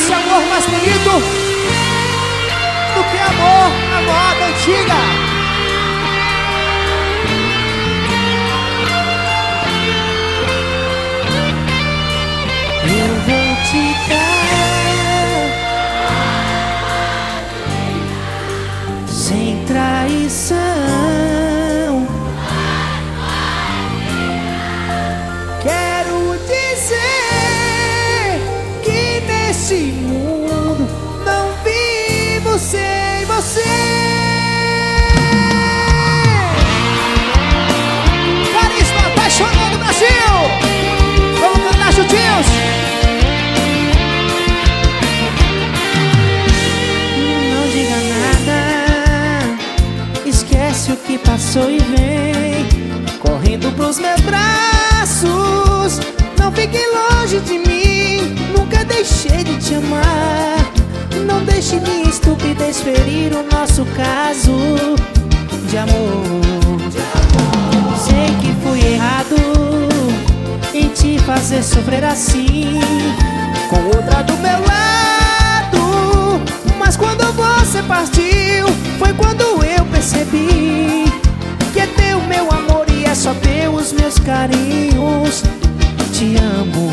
esse amor mais bonito do que amor na moda antiga. Eu vou te dar sem traição. Quero dizer que nesse mundo não vivo sem você. Carisma apaixonado Brasil. Vamos cantar juntinhos. Não diga nada, esquece o que passou e vem correndo pros meus braços. Não fique longe de mim, nunca deixei de te amar. Não deixe minha estupidez ferir o nosso caso de amor. Sei que fui errado em te fazer sofrer assim, com outra do meu lado. Mas quando você partiu, foi quando eu percebi que é teu meu amor e é só teu os meus carinhos. Te amo.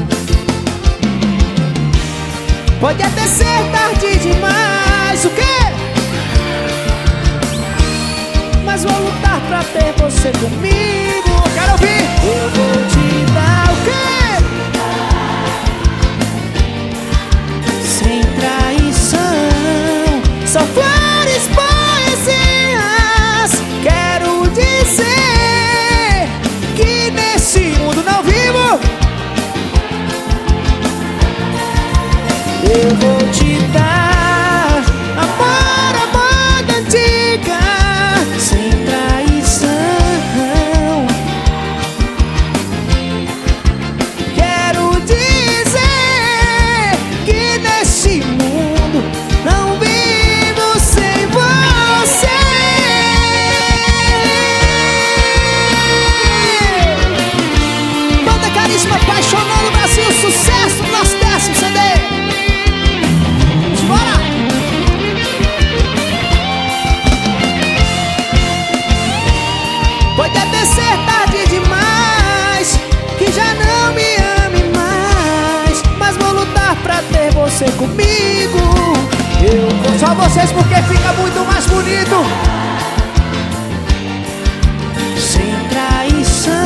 Pode até ser tarde demais, o quê? Mas vou lutar pra ter você comigo. Quero ouvir. Eu vou te dar o quê? Sem traição, só flores, poesias. Quero dizer que nesse mundo não vivo. Eu vou te dar amor, amor da antiga, sem traição. Quero dizer que nesse mundo não vivo sem você. Banda Carisma apaixonando o Brasil, sucesso no nosso 10º CD. Bora! Pode até ser tarde demais, que já não me ame mais, mas vou lutar pra ter você comigo. Eu vou só vocês porque fica muito mais bonito. Sem traição.